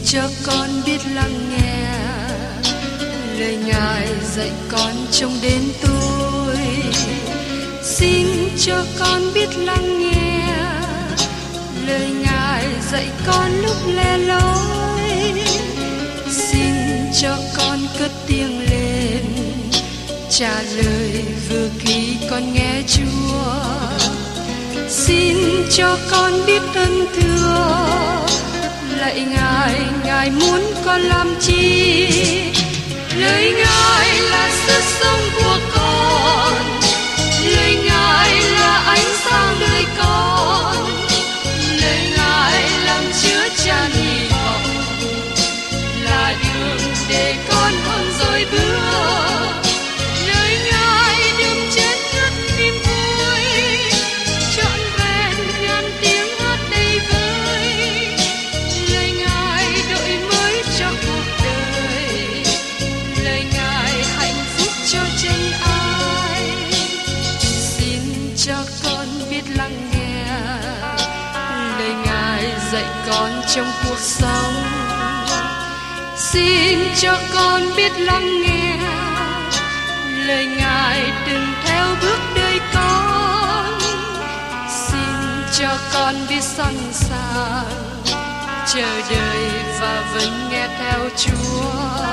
cho con biết lắng nghe lời Ngài dạy con trong đêm tối. Xin cho con biết lắng nghe lời Ngài dạy con lúc lẻ loi. Xin cho con cất tiếng lên trả lời vừa khi con nghe Chúa. Xin cho con biết ơn thưa lạy Ngài, Ngài muốn con làm chi? Lời Ngài là sức sống của con, lời Ngài là ánh sáng đời con, lời Ngài làm chứa chan hy vọng, là đường để con không dối bước. Lời Ngài đừng chết ngất niềm vui, trọn vẹn ngàn tiếng hát đầy vơi. Lời Ngài đổi mới cho cuộc đời, lời Ngài hạnh phúc cho chân ai. Xin cho con biết lắng nghe lời Ngài dạy con trong cuộc sống. Xin cho con biết lắng nghe lời Ngài đừng theo bước đời con. Xin cho con biết sẵn sàng chờ đợi và vẫn nghe theo Chúa.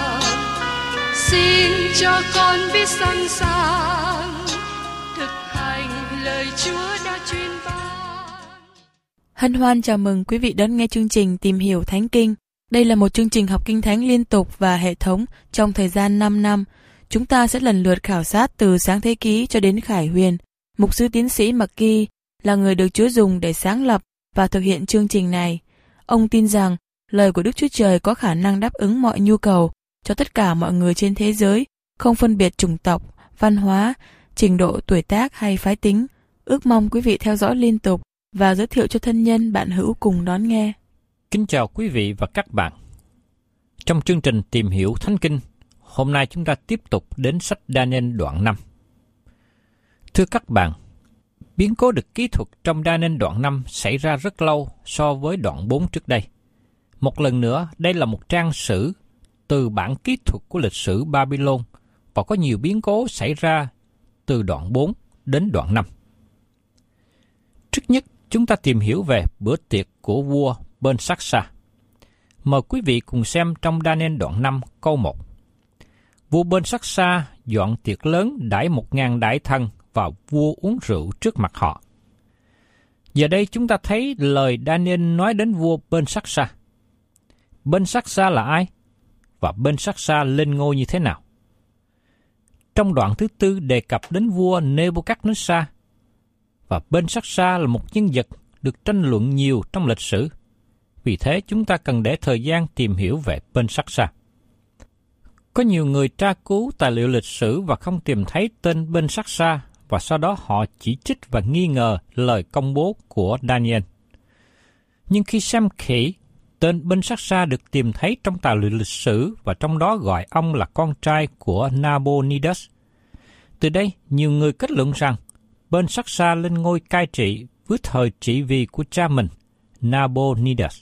Xin cho con biết sẵn sàng thực hành lời Chúa đã truyền ban. Hân hoan chào mừng quý vị đón nghe chương trình Tìm hiểu Thánh Kinh. Đây là một chương trình học Kinh Thánh liên tục và hệ thống trong thời gian 5 năm. Chúng ta sẽ lần lượt khảo sát từ Sáng Thế Ký cho đến Khải Huyền. Mục sư tiến sĩ McGee là người được Chúa dùng để sáng lập và thực hiện chương trình này. Ông tin rằng lời của Đức Chúa Trời có khả năng đáp ứng mọi nhu cầu cho tất cả mọi người trên thế giới, không phân biệt chủng tộc, văn hóa, trình độ tuổi tác hay phái tính. Ước mong quý vị theo dõi liên tục và giới thiệu cho thân nhân bạn hữu cùng đón nghe. Kính chào quý vị và các bạn. Trong chương trình Tìm hiểu Thánh Kinh, hôm nay chúng ta tiếp tục đến sách Daniel đoạn 5. Thưa các bạn, biến cố được kỹ thuật trong Daniel đoạn 5 xảy ra rất lâu so với đoạn 4 trước đây. Một lần nữa, đây là một trang sử từ bản kỹ thuật của lịch sử Babylon và có nhiều biến cố xảy ra từ đoạn 4 đến đoạn 5. Trước nhất, chúng ta tìm hiểu về bữa tiệc của vua Belshazzar. Mời quý vị cùng xem trong Daniel đoạn 5 câu 1. Vua Belshazzar dọn tiệc lớn đãi 1.000 đại thần và vua uống rượu trước mặt họ. Giờ đây chúng ta thấy lời Daniel nói đến vua Belshazzar. Belshazzar là ai? Và Belshazzar lên ngôi như thế nào? Trong đoạn thứ 4 đề cập đến vua Nebuchadnezzar, và Belshazzar là một nhân vật được tranh luận nhiều trong lịch sử. Vì thế chúng ta cần để thời gian tìm hiểu về Belshazzar. Có nhiều người tra cứu tài liệu lịch sử và không tìm thấy tên Belshazzar, và sau đó họ chỉ trích và nghi ngờ lời công bố của Daniel. Nhưng khi xem kỹ, tên Belshazzar được tìm thấy trong tài liệu lịch sử và trong đó gọi ông là con trai của Nabonidus. Từ đây, nhiều người kết luận rằng Belshazzar lên ngôi cai trị với thời trị vì của cha mình, Nabonidus.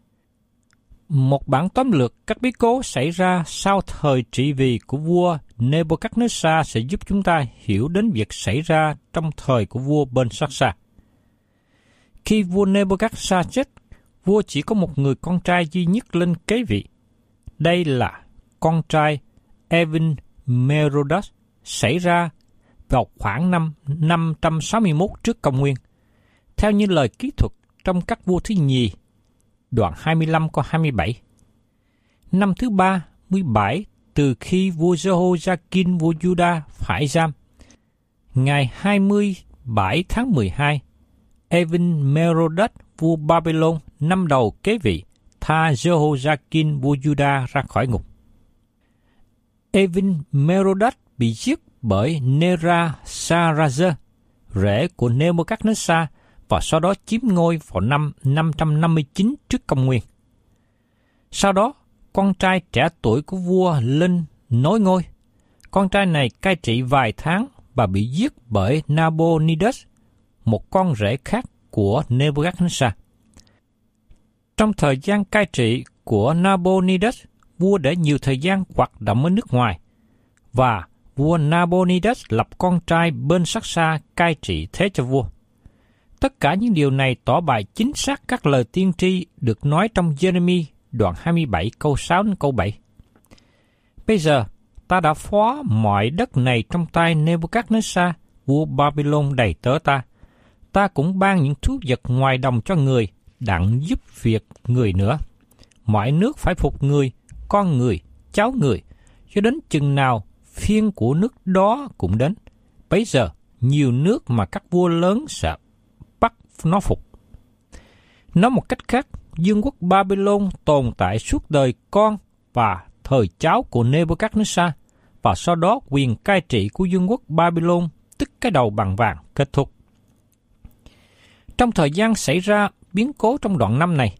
Một bản tóm lược các biến cố xảy ra sau thời trị vì của vua Nebuchadnezzar sẽ giúp chúng ta hiểu đến việc xảy ra trong thời của vua Belshazzar. Khi vua Nebuchadnezzar chết, vua chỉ có một người con trai duy nhất lên kế vị. Đây là con trai Evil-Merodach, xảy ra vào khoảng năm 561 trước công nguyên. Theo như lời kỹ thuật trong các vua thứ nhì, đoạn 25 câu 27. Năm thứ 37 từ khi vua Jehoiakim vua Juda phải giam, ngày 27 tháng 12, Evil-Merodach vua Babylon năm đầu kế vị, tha Jehoiakim vua Juda ra khỏi ngục. Evil-Merodach bị giết bởi Nera-Sarazer, rể của Nebuchadnezzar, và sau đó chiếm ngôi vào năm 559 trước công nguyên. Sau đó, con trai trẻ tuổi của vua lên nối ngôi. Con trai này cai trị vài tháng và bị giết bởi Nabonidus, một con rể khác của Nebuchadnezzar. Trong thời gian cai trị của Nabonidus, vua để nhiều thời gian hoạt động ở nước ngoài, và vua Nabonidus lập con trai Belshazzar cai trị thế cho vua. Tất cả những điều này tỏ bày chính xác các lời tiên tri được nói trong Giê-rê-mi đoạn 27 câu 6 đến câu 7. Bây giờ, ta đã phó mọi đất này trong tay Nebuchadnezzar, vua Babylon đầy tớ ta. Ta cũng ban những thú vật ngoài đồng cho người, đặng giúp việc người nữa. Mọi nước phải phục người, con người, cháu người, cho đến chừng nào phiên của nước đó cũng đến. Bấy giờ, nhiều nước mà các vua lớn sẽ bắt nó phục. Nói một cách khác, vương quốc Babylon tồn tại suốt đời con và thời cháu của Nebuchadnezzar, và sau đó quyền cai trị của vương quốc Babylon, tức cái đầu bằng vàng, kết thúc. Trong thời gian xảy ra biến cố trong đoạn năm này,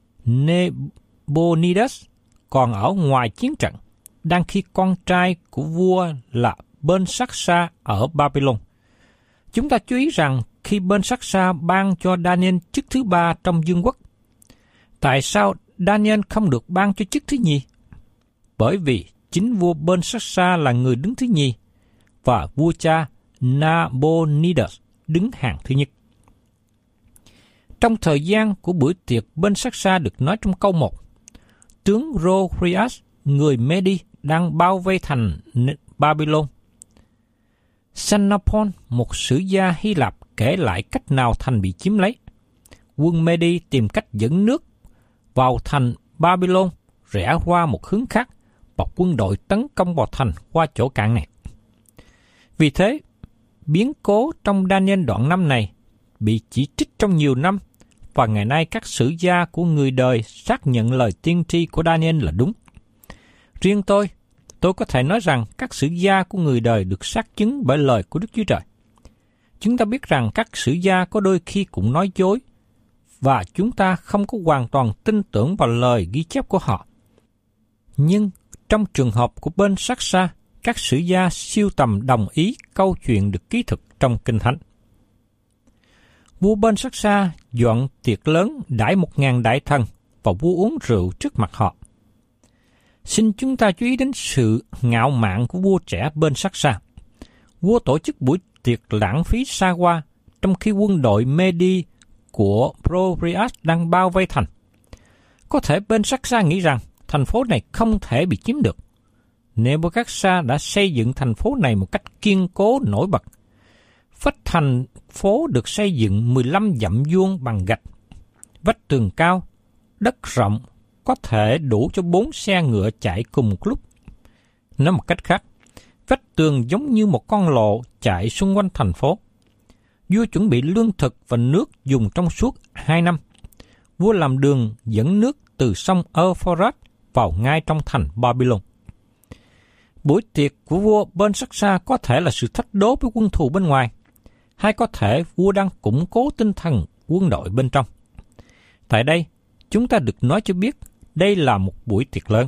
Nabonidus còn ở ngoài chiến trận, đang khi con trai của vua là Belshazzar ở Babylon. Chúng ta chú ý rằng khi Belshazzar ban cho Daniel chức thứ 3 trong vương quốc, tại sao Daniel không được ban cho chức thứ nhì? Bởi vì chính vua Belshazzar là người đứng thứ nhì, và vua cha Nabonidus đứng hàng thứ nhất. Trong thời gian của bữa tiệc Belshazzar được nói trong câu 1, tướng Gorias, người Medi, đang bao vây thành Babylon. Xenophon, một sử gia Hy Lạp, kể lại cách nào thành bị chiếm lấy. Quân Medi tìm cách dẫn nước vào thành Babylon, rẽ qua một hướng khác, và quân đội tấn công vào thành qua chỗ cạn này. Vì thế, biến cố trong Daniel đoạn 5 này bị chỉ trích trong nhiều năm, và ngày nay các sử gia của người đời xác nhận lời tiên tri của Daniel là đúng. Riêng tôi có thể nói rằng các sử gia của người đời được xác chứng bởi lời của Đức Chúa Trời. Chúng ta biết rằng các sử gia có đôi khi cũng nói dối, và chúng ta không có hoàn toàn tin tưởng vào lời ghi chép của họ. Nhưng trong trường hợp của Belshazzar, các sử gia siêu tầm đồng ý câu chuyện được ký thực trong Kinh Thánh. Vua Belshazzar dọn tiệc lớn đãi 1.000 đại thần, và vua uống rượu trước mặt họ. Xin chúng ta chú ý đến sự ngạo mạn của vua trẻ Belshazzar. Vua tổ chức buổi tiệc lãng phí xa hoa, trong khi quân đội Medi của Gorias đang bao vây thành. Có thể Belshazzar nghĩ rằng thành phố này không thể bị chiếm được. Nebuchadnezzar đã xây dựng thành phố này một cách kiên cố nổi bật. Vách thành phố được xây dựng 15 dặm vuông bằng gạch. Vách tường cao, đất rộng, có thể đủ cho 4 xe ngựa chạy cùng một lúc. Nói một cách khác, vách tường giống như một con lộ chạy xung quanh thành phố. Vua chuẩn bị lương thực và nước dùng trong suốt 2 năm. Vua làm đường dẫn nước từ sông Euphrates vào ngay trong thành Babylon. Buổi tiệc của vua Belshazzar có thể là sự thách đố với quân thù bên ngoài, hay có thể vua đang củng cố tinh thần quân đội bên trong. Tại đây, chúng ta được nói cho biết đây là một buổi tiệc lớn.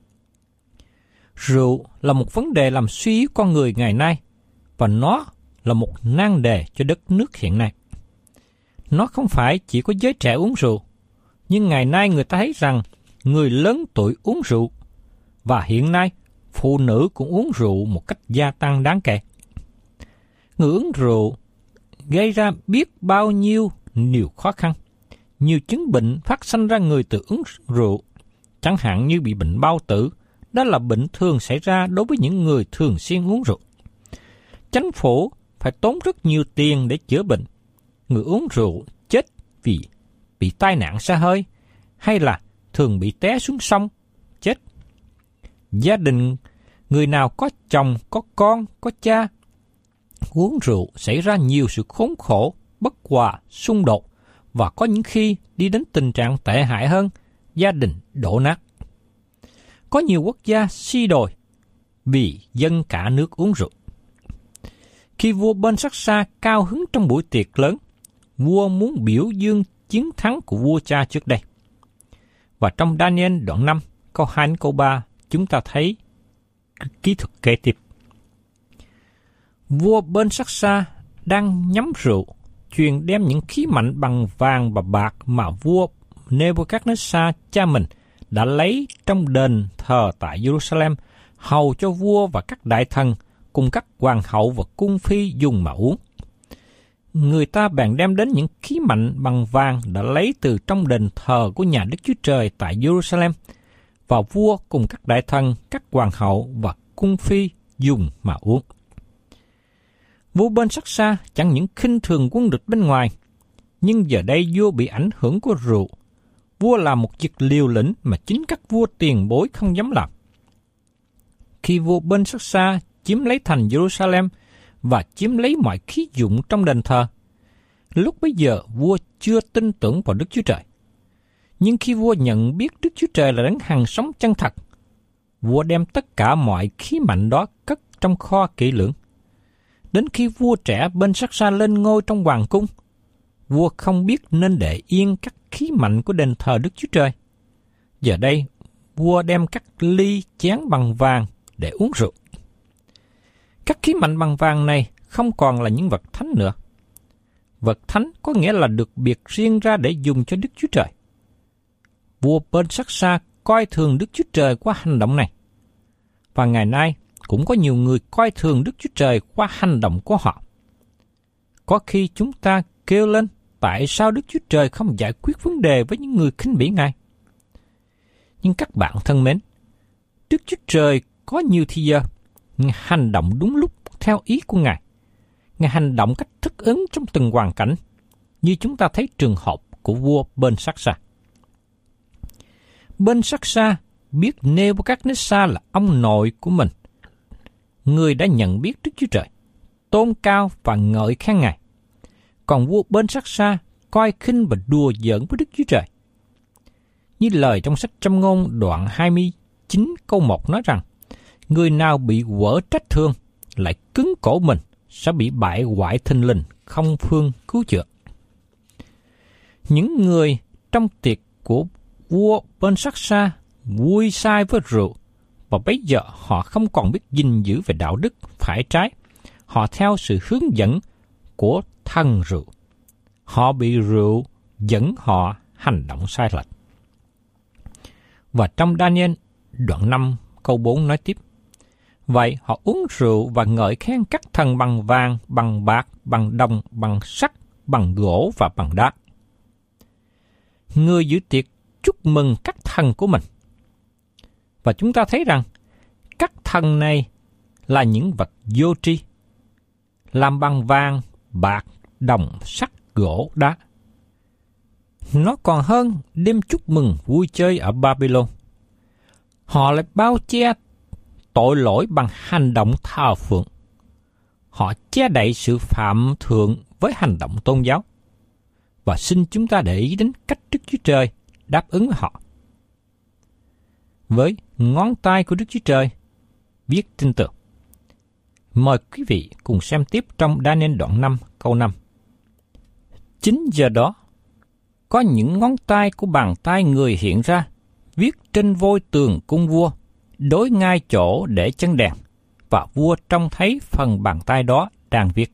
Rượu là một vấn đề làm suy yếu con người ngày nay, và nó là một nan đề cho đất nước hiện nay. Nó không phải chỉ có giới trẻ uống rượu, nhưng ngày nay người ta thấy rằng người lớn tuổi uống rượu, và hiện nay phụ nữ cũng uống rượu một cách gia tăng đáng kể. Người uống rượu gây ra biết bao nhiêu nhiều khó khăn. Nhiều chứng bệnh phát sinh ra người từ uống rượu, chẳng hạn như bị bệnh bao tử. Đó là bệnh thường xảy ra đối với những người thường xuyên uống rượu. Chính phủ phải tốn rất nhiều tiền để chữa bệnh. Người uống rượu chết vì bị tai nạn xe hơi, hay là thường bị té xuống sông, chết. Gia đình người nào có chồng, có con, có cha, uống rượu xảy ra nhiều sự khốn khổ, bất hòa, xung đột, và có những khi đi đến tình trạng tệ hại hơn, gia đình đổ nát. Có nhiều quốc gia suy đồi vì dân cả nước uống rượu. Khi vua Belshazzar cao hứng trong buổi tiệc lớn, vua muốn biểu dương chiến thắng của vua cha trước đây. Và trong Daniel đoạn 5, câu 2 đến câu 3, chúng ta thấy kỹ thuật kế tiếp. Vua Belshazzar đang nhắm rượu, truyền đem những khí mạnh bằng vàng và bạc mà vua Nebuchadnezzar cha mình đã lấy trong đền thờ tại Jerusalem hầu cho vua và các đại thần cùng các hoàng hậu và cung phi dùng mà uống. Người ta bèn đem đến những khí mạnh bằng vàng đã lấy từ trong đền thờ của nhà Đức Chúa Trời tại Jerusalem, và vua cùng các đại thần, các hoàng hậu và cung phi dùng mà uống. Vua Bên-sắc-sa chẳng những khinh thường quân địch bên ngoài, nhưng giờ đây vua bị ảnh hưởng của rượu. Vua làm một việc liều lĩnh mà chính các vua tiền bối không dám làm. Khi vua Bên-sắc-sa chiếm lấy thành Jerusalem và chiếm lấy mọi khí dụng trong đền thờ, lúc bấy giờ vua chưa tin tưởng vào Đức Chúa Trời. Nhưng khi vua nhận biết Đức Chúa Trời là đấng hằng sống chân thật, vua đem tất cả mọi khí mạnh đó cất trong kho kỹ lưỡng. Đến khi vua trẻ Bên-sắc-sa lên ngôi trong hoàng cung, vua không biết nên để yên các khí mạnh của đền thờ Đức Chúa Trời. Giờ đây, vua đem các ly chén bằng vàng để uống rượu. Các khí mạnh bằng vàng này không còn là những vật thánh nữa. Vật thánh có nghĩa là được biệt riêng ra để dùng cho Đức Chúa Trời. Vua Bên-sắc-sa coi thường Đức Chúa Trời qua hành động này. Và ngày nay cũng có nhiều người coi thường Đức Chúa Trời qua hành động của họ. Có khi chúng ta kêu lên tại sao Đức Chúa Trời không giải quyết vấn đề với những người khinh bỉ Ngài. Nhưng các bạn thân mến, Đức Chúa Trời có nhiều thì giờ, Ngài hành động đúng lúc theo ý của Ngài. Ngài hành động cách thích ứng trong từng hoàn cảnh, như chúng ta thấy trường hợp của vua Bên-sắc-sa. Bên-sắc-sa biết Nê-bô-cát-nê-sa là ông nội của mình, người đã nhận biết Đức Chúa Trời, tôn cao và ngợi khen Ngài. Còn vua Bên-sắc-sa coi khinh và đùa giỡn với Đức Chúa Trời. Như lời trong sách Châm ngôn đoạn 29 câu 1 nói rằng, người nào bị quở trách thương lại cứng cổ mình sẽ bị bại hoại thình lình, không phương cứu chữa. Những người trong tiệc của vua Bên-sắc-sa vui say với rượu, và bây giờ họ không còn biết gìn giữ về đạo đức phải trái. Họ theo sự hướng dẫn của thần rượu. Họ bị rượu dẫn họ hành động sai lệch. Và trong Daniel đoạn 5 câu 4 nói tiếp, vậy họ uống rượu và ngợi khen các thần bằng vàng, bằng bạc, bằng đồng, bằng sắt, bằng gỗ và bằng đá. Người giữ tiệc chúc mừng các thần của mình. Và chúng ta thấy rằng các thần này là những vật vô tri, làm bằng vàng, bạc, đồng, sắt, gỗ, đá. Nó còn hơn đêm chúc mừng vui chơi ở Babylon. Họ lại bao che tội lỗi bằng hành động thờ phượng. Họ che đậy sự phạm thượng với hành động tôn giáo. Và xin chúng ta để ý đến cách Đức Chúa Trời đáp ứng với họ. Với ngón tay của Đức Chúa Trời viết trên tường. Mời quý vị cùng xem tiếp trong Daniel đoạn 5 câu 5. Chính giờ đó, có những ngón tay của bàn tay người hiện ra, viết trên vôi tường cung vua, đối ngay chỗ để chân đèn, và vua trông thấy phần bàn tay đó đang viết.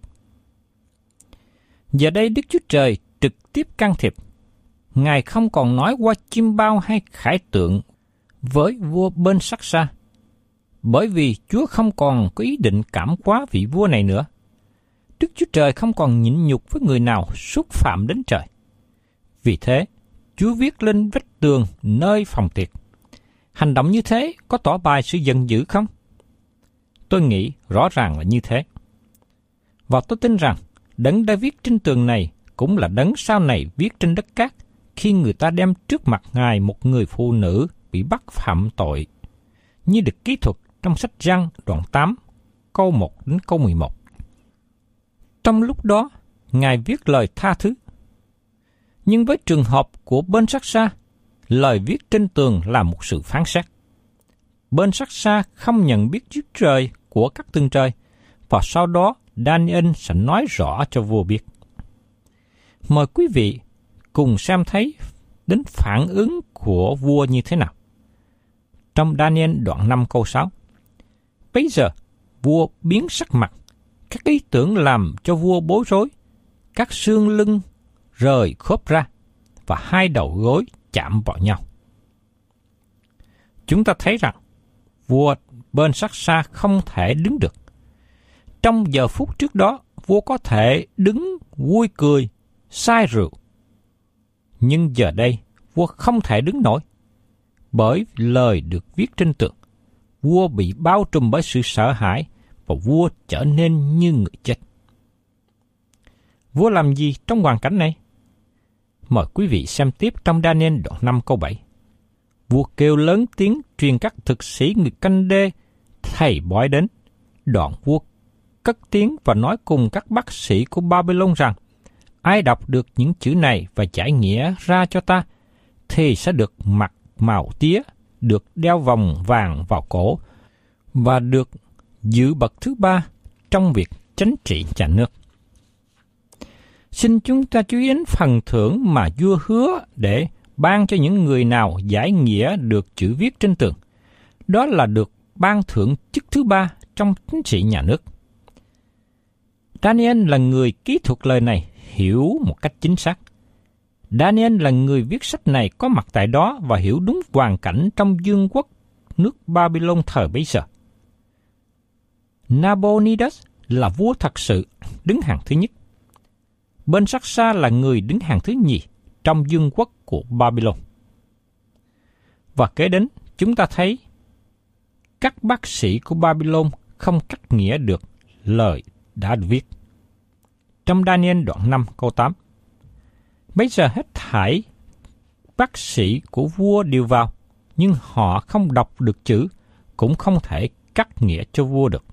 Giờ đây Đức Chúa Trời trực tiếp can thiệp. Ngài không còn nói qua chim bao hay khải tượng với vua Bên-sắc-sa, bởi vì Chúa không còn có ý định cảm hóa vị vua này nữa. Đức Chúa Trời không còn nhịn nhục với người nào xúc phạm đến trời. Vì thế, Chúa viết lên vách tường nơi phòng tiệc. Hành động như thế có tỏ bày sự giận dữ không? Tôi nghĩ rõ ràng là như thế. Và tôi tin rằng đấng đã viết trên tường này cũng là đấng sau này viết trên đất cát khi người ta đem trước mặt Ngài một người phụ nữ bị bắt phạm tội, như được ký thuật trong sách Giăng đoạn 8, câu 1 đến câu 11. Trong lúc đó, Ngài viết lời tha thứ. Nhưng với trường hợp của Bên-sắc-sa, lời viết trên tường là một sự phán xét. Bên-sắc-sa không nhận biết Chúa Trời của các tầng trời, và sau đó Daniel sẽ nói rõ cho vua biết. Mời quý vị cùng xem thấy đến phản ứng của vua như thế nào. Trong Daniel đoạn 5 câu 6, bây giờ vua biến sắc mặt, các ý tưởng làm cho vua bối rối, các xương lưng rời khớp ra, và hai đầu gối chạm vào nhau. chúng ta thấy rằng vua Belshazzar không thể đứng được. Trong giờ phút trước đó, vua có thể đứng vui cười, say rượu. Nhưng giờ đây, vua không thể đứng nổi. Bởi lời được viết trên tường, vua bị bao trùm bởi sự sợ hãi và vua trở nên như người chết. Vua làm gì trong hoàn cảnh này? Mời quý vị xem tiếp trong Daniel đoạn 5 câu 7. Vua kêu lớn tiếng truyền các thực sĩ người canh đê thầy bói đến. Đoạn vua cất tiếng và nói cùng các bác sĩ của Babylon rằng, ai đọc được những chữ này và giải nghĩa ra cho ta, thì sẽ được mặc màu tía, được đeo vòng vàng vào cổ, và được giữ bậc thứ 3 trong việc chánh trị nhà nước. Xin chúng ta chú ý đến phần thưởng mà vua hứa để ban cho những người nào giải nghĩa được chữ viết trên tường. Đó là được ban thưởng chức thứ 3 trong chính trị nhà nước. Daniel là người kỹ thuật lời này hiểu một cách chính xác. Daniel là người viết sách này có mặt tại đó và hiểu đúng hoàn cảnh trong vương quốc nước Babylon thời bấy giờ. Nabonidus là vua thật sự đứng hàng thứ nhất. Belshazzar là người đứng hàng thứ nhì trong vương quốc của Babylon. Và kế đến, chúng ta thấy các bác sĩ của Babylon không cắt nghĩa được lời đã viết. Trong Daniel đoạn 5 câu 8, bây giờ hết thảy bác sĩ của vua đều vào, nhưng họ không đọc được chữ, cũng không thể cắt nghĩa cho vua được.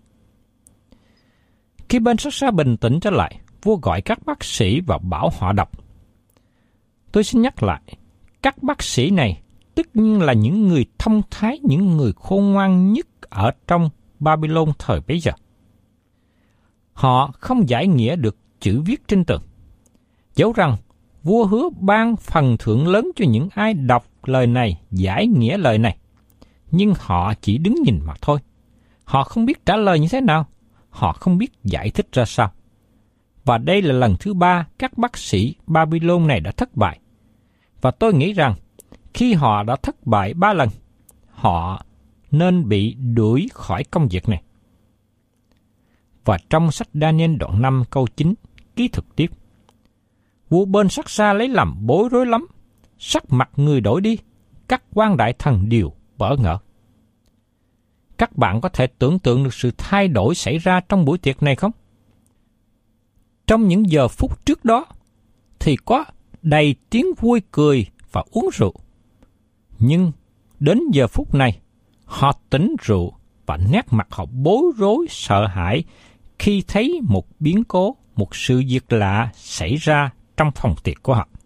Khi Belshazzar bình tĩnh trở lại, vua gọi các bác sĩ và bảo họ đọc. Tôi xin nhắc lại, các bác sĩ này tất nhiên là những người thông thái, những người khôn ngoan nhất ở trong Babylon thời bấy giờ. Họ không giải nghĩa được chữ viết trên tường. Dẫu rằng vua hứa ban phần thưởng lớn cho những ai đọc lời này, giải nghĩa lời này, nhưng họ chỉ đứng nhìn mà thôi. Họ không biết trả lời như thế nào, họ không biết giải thích ra sao. Và đây là lần thứ 3 các bác sĩ Babylon này đã thất bại. Và tôi nghĩ rằng khi họ đã thất bại 3 lần, họ nên bị đuổi khỏi công việc này. Và trong sách Daniel đoạn 5 câu 9 ký thực tiếp, vua Belshazzar lấy làm bối rối lắm, sắc mặt người đổi đi, các quan đại thần đều bỡ ngỡ. Các bạn có thể tưởng tượng được sự thay đổi xảy ra trong buổi tiệc này không? Trong những giờ phút trước đó thì có đầy tiếng vui cười và uống rượu. Nhưng đến giờ phút này, họ tỉnh rượu và nét mặt họ bối rối sợ hãi khi thấy một biến cố, một sự việc lạ xảy ra trong phòng tiệc của họ.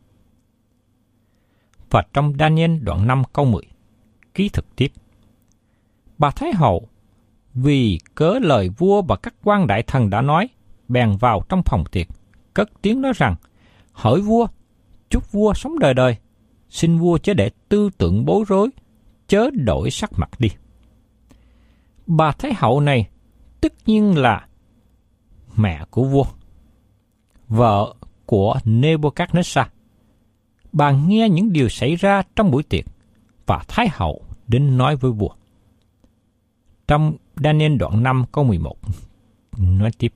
Và trong Daniel đoạn 5 câu 10, ký thực tiếp, bà Thái hậu vì cớ lời vua và các quan đại thần đã nói, bèn vào trong phòng tiệc, cất tiếng nói rằng, hỡi vua, chúc vua sống đời đời, xin vua chớ để tư tưởng bối rối, chớ đổi sắc mặt đi. Bà Thái hậu này tất nhiên là mẹ của vua, vợ của Nebuchadnezzar. Bà nghe những điều xảy ra trong buổi tiệc, và Thái hậu đến nói với vua. Trong Daniel đoạn 5 câu 11 nói tiếp,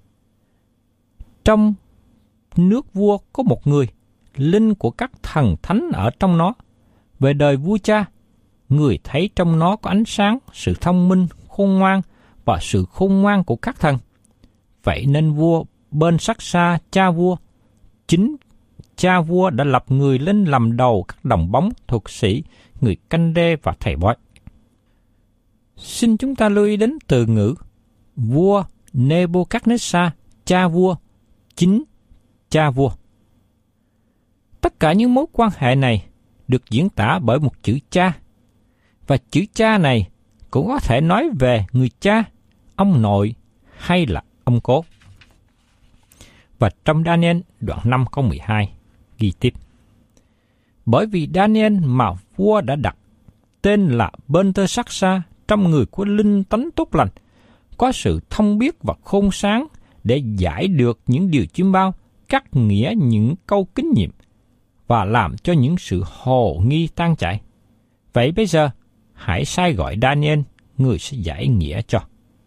trong nước vua có một người, linh của các thần thánh ở trong nó. Về đời vua cha, người thấy trong nó có ánh sáng, sự thông minh, khôn ngoan và sự khôn ngoan của các thần. Vậy nên vua Belshazzar cha vua, chính cha vua đã lập người lên làm đầu các đồng bóng, thuật sĩ, người canh đê và thầy bói. Xin chúng ta lưu ý đến từ ngữ vua Nebuchadnezzar, cha vua, chính cha vua. Tất cả những mối quan hệ này được diễn tả bởi một chữ cha, và chữ cha này cũng có thể nói về người cha, ông nội hay là ông cố. Và trong Daniel đoạn 5 câu 12 ghi tiếp, bởi vì Daniel mà vua đã đặt tên là Belteshazzar trong người của linh tánh tốt lành, có sự thông biết và khôn sáng để giải được những điều chiêm bao, cắt nghĩa những câu kinh nghiệm và làm cho những sự hồ nghi tan chảy. Vậy bây giờ, hãy sai gọi Daniel, người sẽ giải nghĩa cho.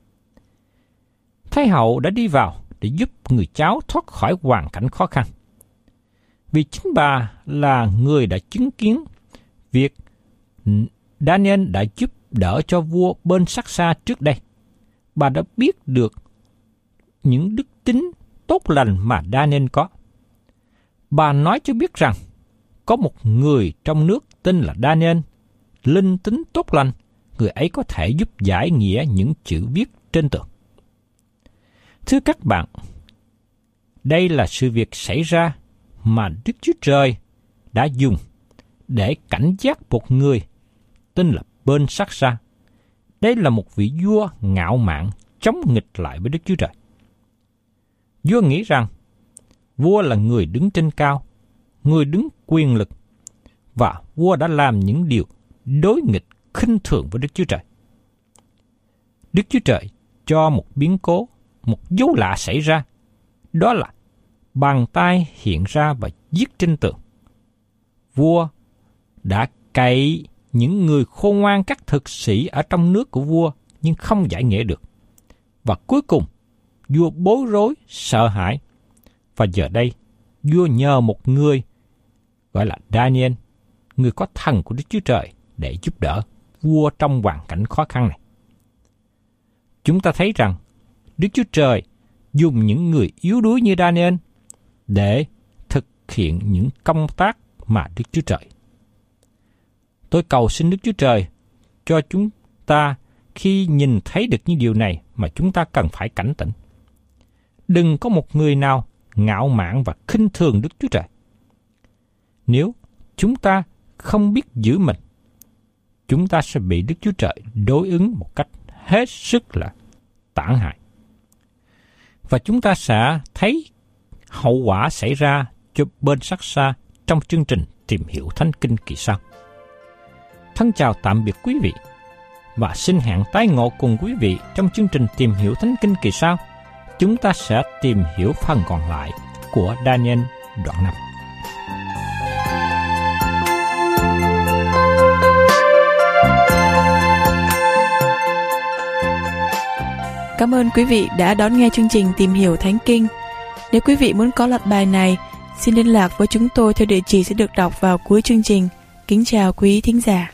Thái hậu đã đi vào để giúp người cháu thoát khỏi hoàn cảnh khó khăn. Vì chính bà là người đã chứng kiến việc Daniel đã giúp đỡ cho vua Belshazzar trước đây. Bà đã biết được những đức tính tốt lành mà Daniel có. Bà nói cho biết rằng có một người trong nước tên là Daniel, linh tính tốt lành, người ấy có thể giúp giải nghĩa những chữ viết trên tường. Thưa các bạn, đây là sự việc xảy ra mà Đức Chúa Trời đã dùng để cảnh giác một người tên là Belshazzar. Đây là một vị vua ngạo mạn chống nghịch lại với Đức Chúa Trời. Vua nghĩ rằng vua là người đứng trên cao, người đứng quyền lực, và vua đã làm những điều đối nghịch khinh thường với Đức Chúa Trời. Đức Chúa Trời cho một biến cố, một dấu lạ xảy ra, đó là bàn tay hiện ra và viết trên tường. Vua đã cậy những người khôn ngoan, các thực sĩ ở trong nước của vua, nhưng không giải nghĩa được. Và cuối cùng, vua bối rối, sợ hãi. Và giờ đây, vua nhờ một người gọi là Daniel, người có thần của Đức Chúa Trời, để giúp đỡ vua trong hoàn cảnh khó khăn này. Chúng ta thấy rằng Đức Chúa Trời dùng những người yếu đuối như Daniel để thực hiện những công tác mà Đức Chúa Trời. Tôi cầu xin Đức Chúa Trời cho chúng ta khi nhìn thấy được những điều này mà chúng ta cần phải cảnh tỉnh. Đừng có một người nào ngạo mạn và khinh thường Đức Chúa Trời. Nếu chúng ta không biết giữ mình, chúng ta sẽ bị Đức Chúa Trời đối ứng một cách hết sức là tàn hại. Và chúng ta sẽ thấy hậu quả xảy ra cho Belshazzar trong chương trình Tìm Hiểu Thánh Kinh kỳ sau. Thân chào tạm biệt quý vị, và xin hẹn tái ngộ cùng quý vị trong chương trình Tìm Hiểu Thánh Kinh kỳ sau. Chúng ta sẽ tìm hiểu phần còn lại của Daniel đoạn 5. Cảm ơn quý vị đã đón nghe chương trình Tìm Hiểu Thánh Kinh. Nếu quý vị muốn có loạt bài này, xin liên lạc với chúng tôi theo địa chỉ sẽ được đọc vào cuối chương trình. Kính chào quý thính giả.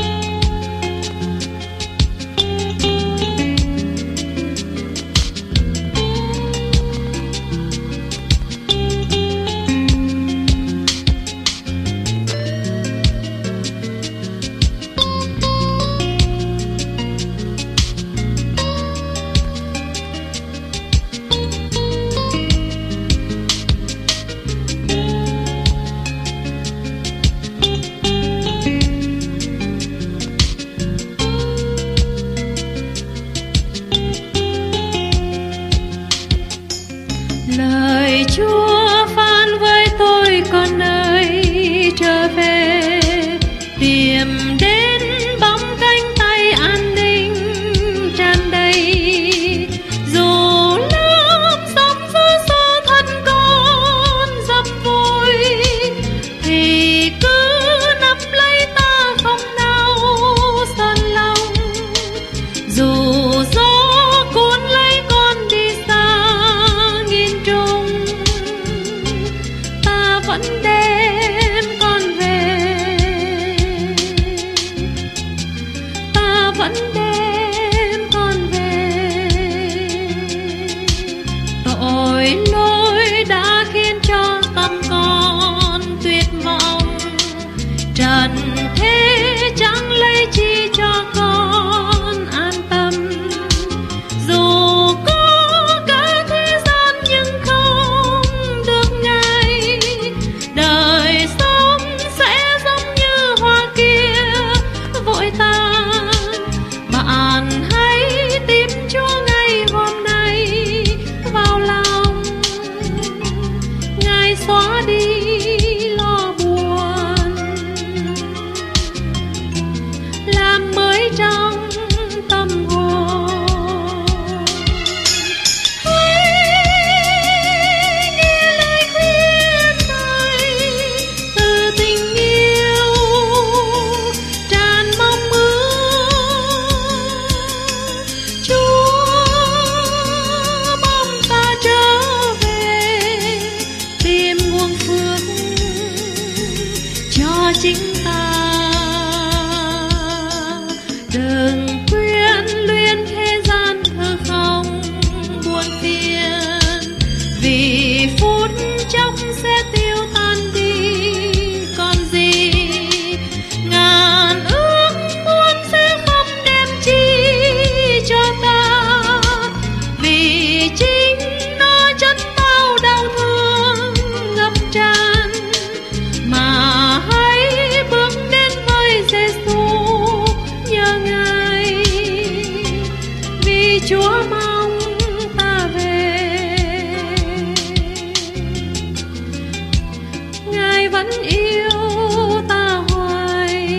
Lời Chúa phán với tôi, con ơi, trở về tìm đến bóng cánh tay an ninh tràn đầy. Dù lúc sống giữa số thân con dập vội, thì cứ nắm lấy ta không nào son lòng. Dù gió cuốn lấy con đi xa nghìn trùng, ta vẫn đem con về, ta vẫn đem con về. Tội lỗi đã khiến cho tâm con tuyệt vọng, trần thế chẳng lấy chi cho con an tâm. Dù có cả thế gian nhưng không được ngày, đời sống sẽ giống như hoa kia vội tàn. Bạn hãy tìm Chúa ngày hôm nay vào lòng, Ngài xóa đi lo buồn, làm mới trong tâm hồn. Hãy nghe lời khuyên này từ tình yêu tràn mong ước Chúa mong ta về. Ngài vẫn yêu ta hoài.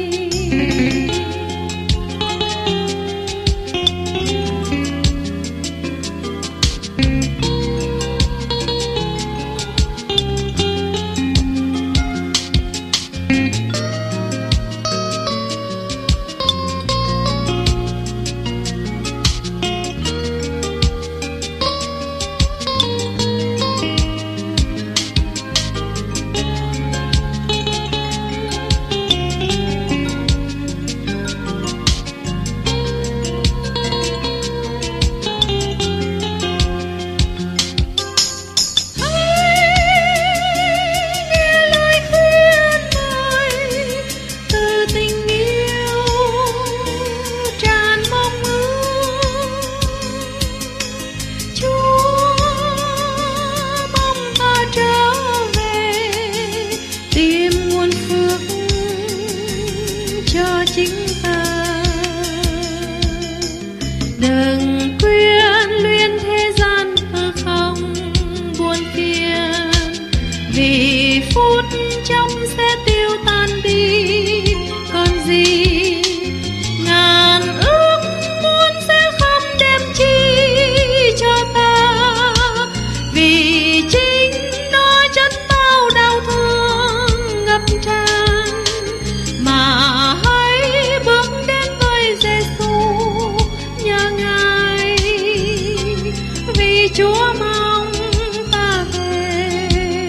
Đừng quyến luyến thế gian hư không buồn phiền, vì phút chốc sẽ tiêu tan đi còn gì. Ngàn ước muốn sẽ không đem chi cho ta, vì chính nó chất bao đau thương ngập tràn. Mà hãy bước đến với Giêsu nhờ Ngài, vì Chúa mong ta về.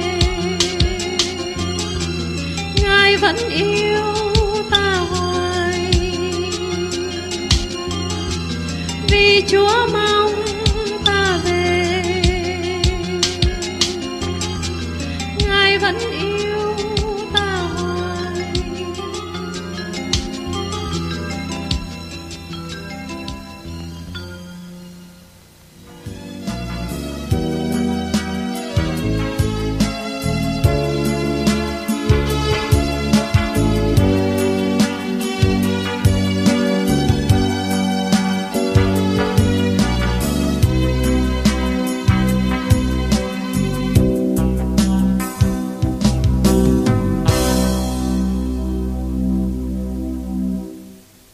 Ngài vẫn yêu ta hoài, vì Chúa mong